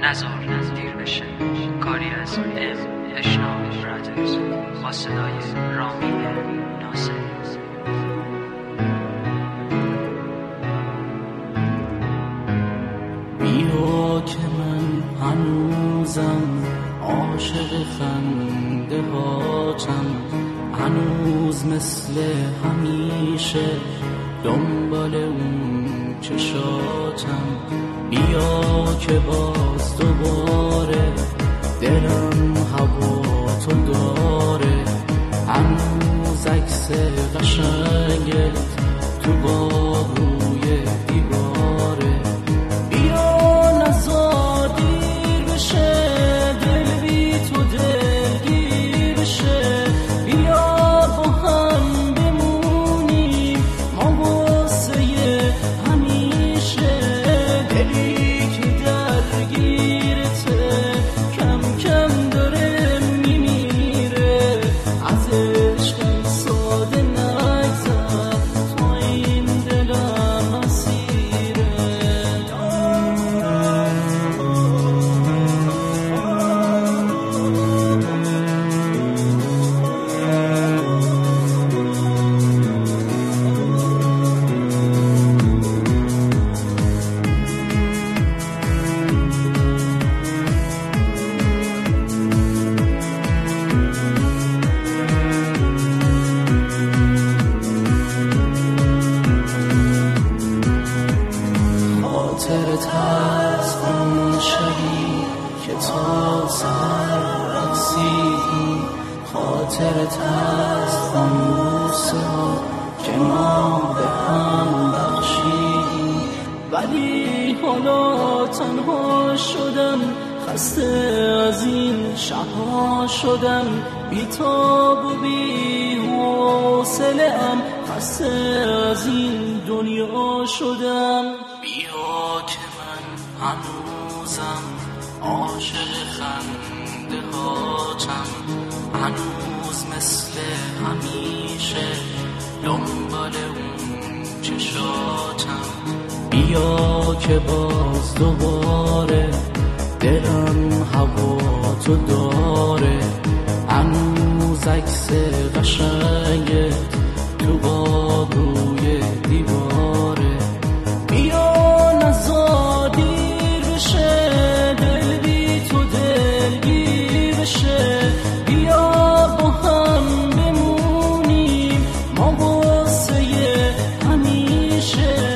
نزار دیر بشه. کاری از اشنا برادرز با صدای رامین ناصر. بیا که من هنوزم عاشق خنده هاتم، هنوز مثل همیشه دنبال اون چشاتم. بیا که باز دوباره دلم هوا تو داره، هنوز عکس قشنگت تو باغ روی دیواره. بیا نزار دیر بشه، دل بی تو دلگیر بشه. بیا با هم بمونیم ما واسه همیشه. دلی که درگیرته کم کم داره میمیره، از عشقم ساده نگذر تو این دلم اسیره. خاطرت هست اون شبی که تا سر رقصیدیم، خاطرت هست اون بوسه ها که ما به هم بخشیدیم. ولی حالا تنها شدم، خسته از این شبها شدم، بی تاب و بی حوصله ام، خسته از این دنیا شدم. بیا که من هنوزم عاشق خنده هاتم، هنوز مثل همیشه دنبال اون چشاتم. بیا که باز دوباره دلم هوا تو داره، هنوز عکس قشنگت تو باغ روی دیواره. بیا نزار دیر بشه، دل بی تو دلگیر بشه. بیا با هم بمونیم ما واسه همیشه.